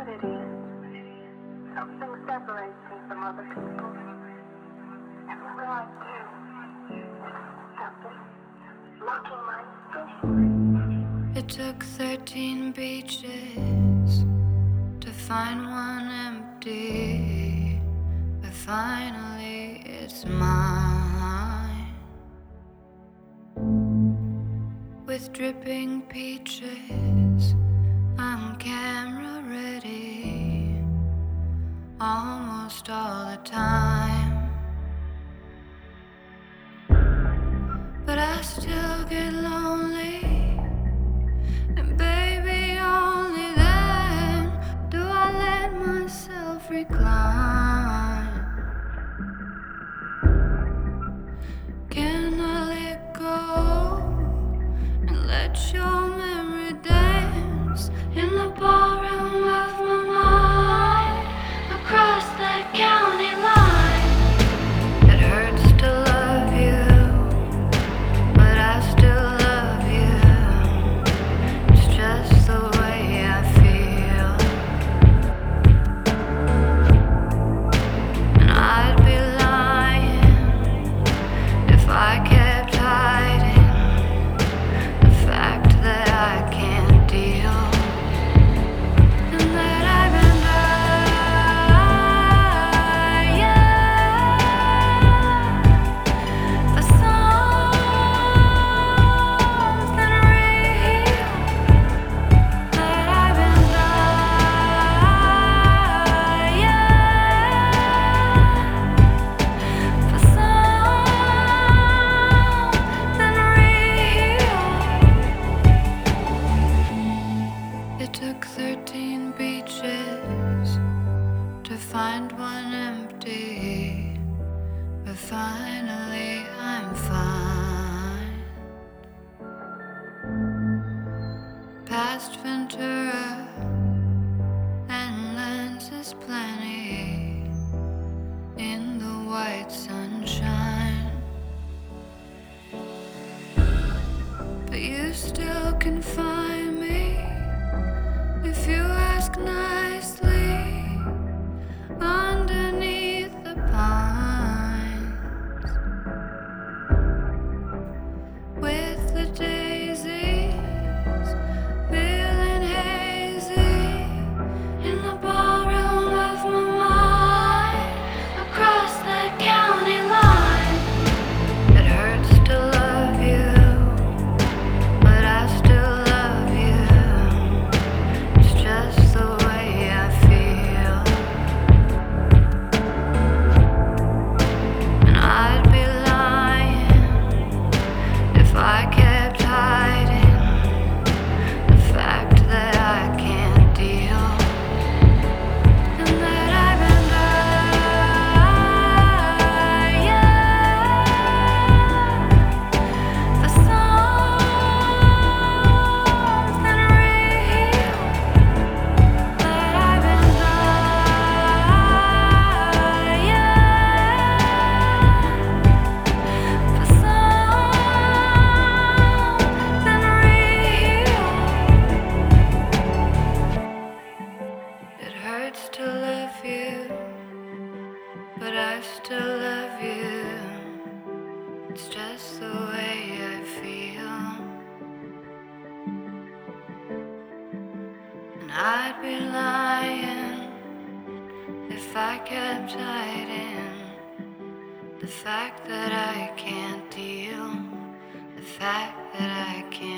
it is. Something separates me from other people. Everywhere I do, something blocking my vision. It took 13 beaches to find one empty, but finally it's mine. With dripping peaches, I'm camera ready almost all the time, but I still get lonely, and baby, only then do I let myself recline. Can I let go and let your memory dance in the ballroom of my mind, across that county line? It hurts to love you, but I still love you. It's just the way I feel, and I'd be lying if I kept hiding the fact that I can't deal, and that I've been dying for something real, that I've been dying for something real. It took 13 beaches to find one empty, but finally I'm fine. Past Ventura and lenses plenty in the white sunshine, but you still can find me if you ask nicely underneath the pines, with the daisies feeling hazy in the ballroom of my mind, across that county line. It hurts to love you, but I still love you. It's just the way I feel, and I'd be lying if I kept hiding the fact that I can't deal, and that I've been dying for something real, that I've been dying for something real. It hurts to love you, but I still love you. It's just the way I feel, and I'd be lying if I kept hiding the fact that I can't deal, the fact that I can't